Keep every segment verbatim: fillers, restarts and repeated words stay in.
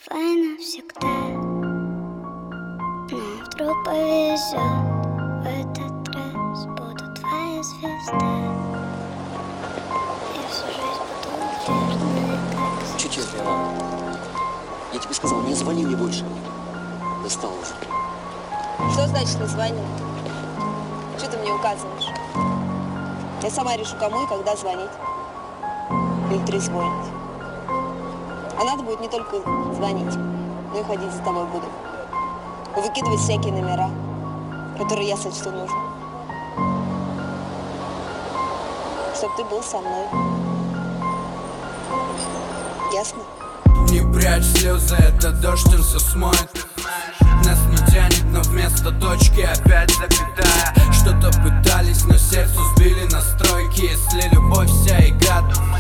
Давай навсегда. Но вдруг повезет, в этот раз буду твоя звезда. Я всю жизнь буду верной, как Чуть-чуть, я тебе сказал, не звони мне больше. Достал уже. Что значит не звоню? Что ты мне указываешь? Я сама решу, кому и когда звонить. Или трезвонить. А надо будет не только звонить, но и ходить за тобой буду. И выкидывать всякие номера, которые я сочту нужным. Чтоб ты был со мной. Ясно? Не прячь слезы, это дождь, он все смоет. Нас не тянет, но вместо точки опять запятая. Что-то пытались, но сердцу сбили настройки. Если любовь вся игра, то мы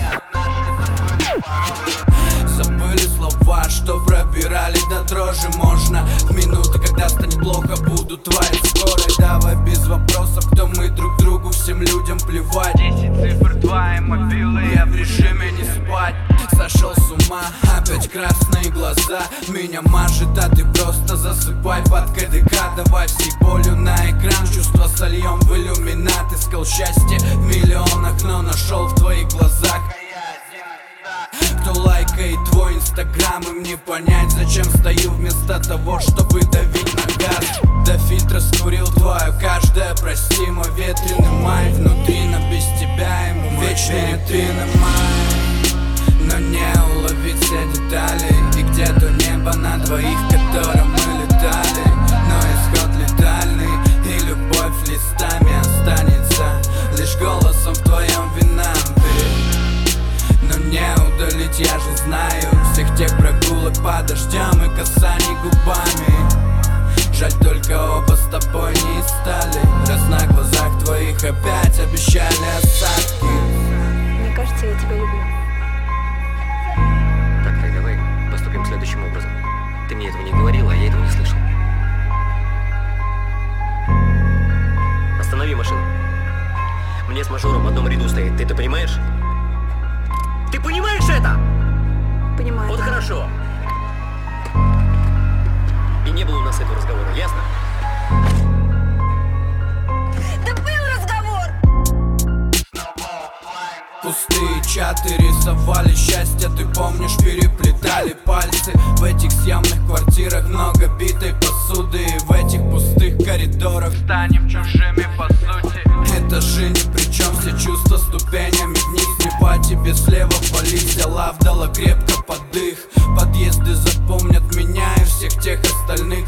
забыли слова, что пробирали до дрожи. Можно в минуты, когда станет плохо, буду твоей скорой. Давай без вопросов, кто мы друг другу, всем людям плевать. Десять цифр твоей мобилы, я в режиме не спать. Сошел с ума, опять красные глаза. Меня мажет, а ты просто засыпай под КДК. Давай всей болью на экран, чувства сольем в иллюминат. Искал счастье в миллионах, но нашел в твоих глазах. Кто лайкает твой инстаграм, и мне понять, зачем стою вместо того, чтобы давить на газ. До фильтра скурил твою каждое, прости, мой ветреный май. Внутри, но без тебя ему вечный ветреный май. Но не уловить все детали, и где-то небо на двоих, к которым мы летали. Но исход летальный, и любовь листами останется лишь голосом в твоем винам. Но не удалить, я же знаю, всех тех прогулок по дождям и касаний губами. Жаль, только оба с тобой не стали, раз на глазах твоих опять обещали осадки. Мне кажется, я тебя люблю. Так, так, давай поступим следующим образом. Ты мне этого не говорила, а я этого не слышал. Останови машину. Мне с мажором в одном ряду стоит, ты это понимаешь? Ты понимаешь это? Понимаю. Вот хорошо. И не было у нас этого разговора, ясно? Да был разговор! Пустые чаты рисовали счастье, ты помнишь, переплетали пальцы. В этих съемных квартирах много битой посуды, и в этих пустых коридорах станем чужими по сути. Этажи ни при чем, все чувства ступенями вниз. Не по тебе слева полиция лавдала крепко под дых. Подъезды запомнят меня и всех тех остальных.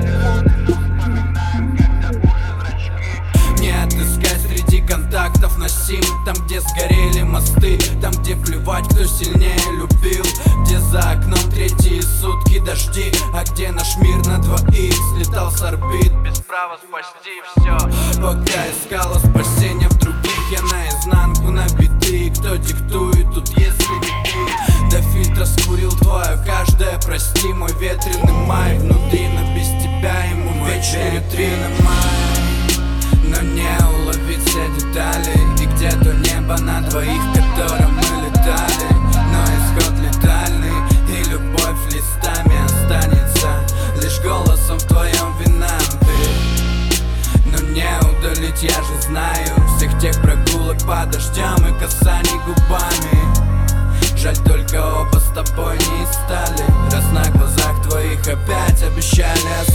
Не отыскать среди контактов носим. Там, где сгорели мосты, там, где плевать, кто сильнее любил. Где за окном третьи сутки дожди, а где наш мир на двоих слетал с орбит. Без права спасти все. Пока искала спасения в других, я наизнанку набитый. Кто диктует тут, если не ты? До фильтра скурил твою каждое, прости, мой ветреный май. Внутри, но без тебя ему вечный ветреный май. Но не уловить все детали, и где-то небо на двоих, к которым мы летали. Но исход летальный, и любовь листами останется лишь голосом в твоем винам. Ты, но не удалить, я же знаю, всех тех прогулок по дождям и касаний губами. Жаль, только оба с тобой не стали, раз на глазах твоих опять обещали